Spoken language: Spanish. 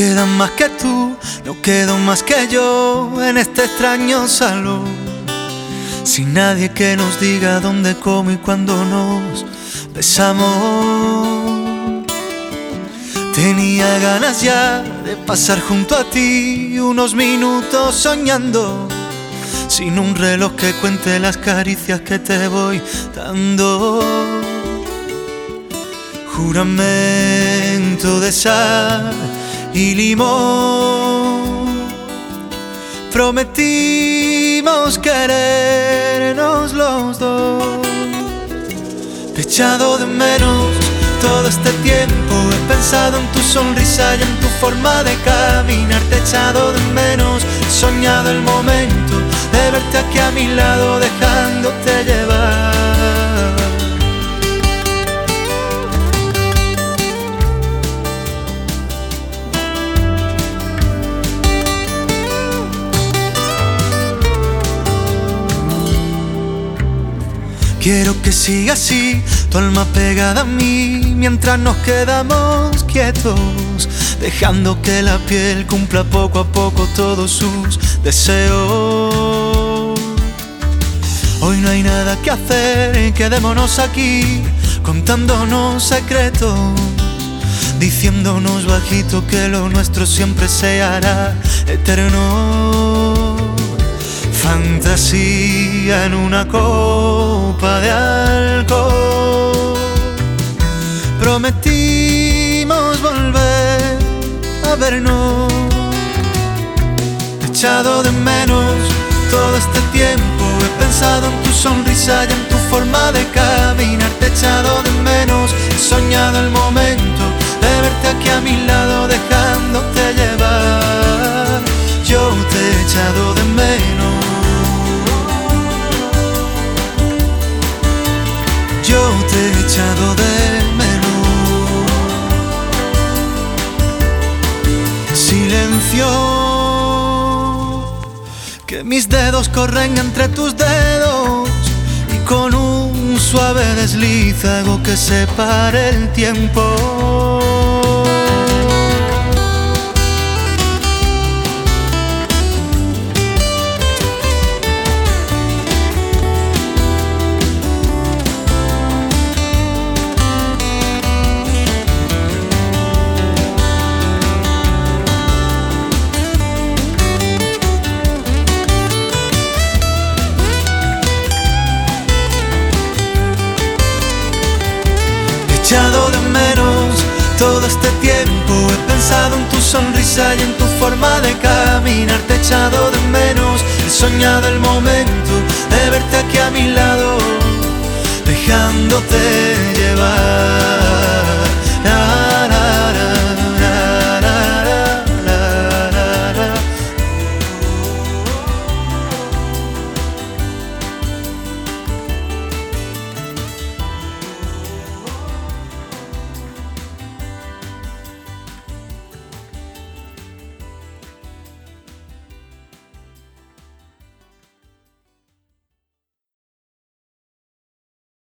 quedan más que tú, no quedo más que yo en este extraño salón, sin nadie que nos diga dónde, cómo y cuándo nos besamos. Tenía ganas ya de pasar junto a ti unos minutos soñando, sin un reloj que cuente las caricias que te voy dando. Juramento de sal y limón, prometimos querernos los dos. Te he echado de menos todo este tiempo, he pensado en tu sonrisa y en tu forma de caminar. Te he echado de menos, he soñado el momento de verte aquí a mi lado, dejándote llevar. Quiero que siga así, tu alma pegada a mí, mientras nos quedamos quietos, dejando que la piel cumpla poco a poco todos sus deseos. Hoy no hay nada que hacer, quedémonos aquí, contándonos secretos, diciéndonos bajito que lo nuestro siempre se hará eterno. Fantasía en una copa de alcohol, prometimos volver a vernos. Te he echado de menos todo este tiempo, he pensado en tu sonrisa y en tu forma de caminar. Te he echado de menos, he soñado el momento de verte aquí a mi lado, dejándote llevar. Yo te he echado de menos, yo te he echado de menos. Silencio, que mis dedos corren entre tus dedos, y con un suave desliz hago que se pare el tiempo. He echado de menos todo este tiempo, he pensado en tu sonrisa y en tu forma de caminar. Te he echado de menos, he soñado el momento de verte aquí a mi lado, dejándote llevar.